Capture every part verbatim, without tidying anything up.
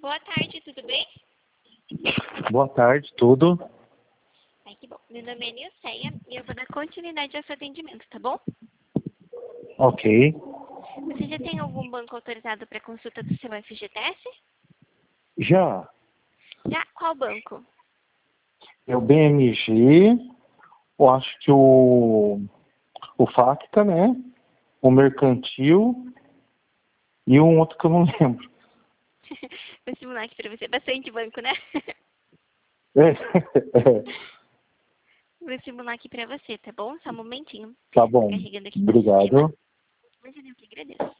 Boa tarde, tudo bem? Boa tarde, tudo? Ai, que bom. Meu nome é Nilceia e eu vou dar continuidade ao seu atendimento, tá bom? Ok. Você já tem algum banco autorizado para consulta do seu F G T S? Já. Já? Qual banco? É o B M G, eu acho que o, o Facta, né? O Mercantil e um outro que eu não lembro. Vou simular aqui para você. Bastante banco, né? É, é. Vou simular aqui para você, tá bom? Só um momentinho. Tá Tá bom. carregando aqui no sistema. Obrigado. Imagina, eu que agradeço.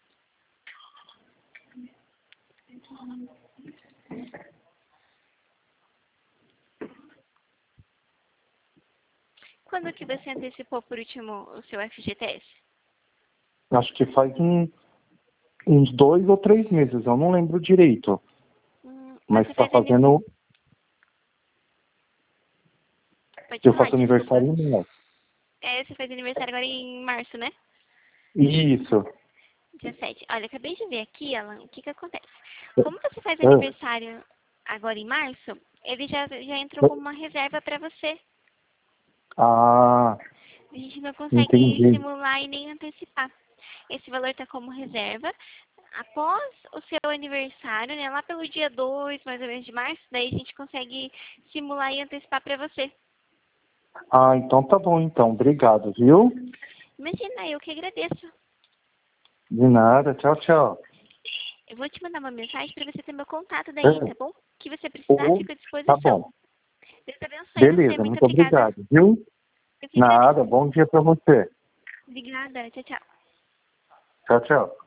Quando que você antecipou por último o seu F G T S? Acho que faz um, uns dois ou três meses, eu não lembro direito. Hum, Mas você tá faz aniversário... fazendo. Pode Eu falar, faço desculpa. aniversário em março. É, você faz aniversário agora em março, né? Isso. dezessete. Olha, acabei de ver aqui, Alan, o que que acontece. É, Como você faz é, aniversário agora em março, ele já, já entrou como uma reserva para você. Ah, A gente não consegue entendi. simular e nem antecipar. Esse valor está como reserva. Após o seu aniversário, né, lá pelo dia dois, mais ou menos, de março, daí a gente consegue simular e antecipar para você. Ah, então tá bom então. Obrigado, viu? Imagina, eu que agradeço. De nada. Tchau, tchau. Eu vou te mandar uma mensagem para você ter meu contato daí, É. tá bom? O que você precisar, Ou- fica à Tá disposição. bom. Deus abençoe você. Beleza, Muito muito obrigada. obrigado, viu? Eu que agradeço. Nada, bom dia pra você. Obrigada. Tchau, tchau. Tchau, tchau.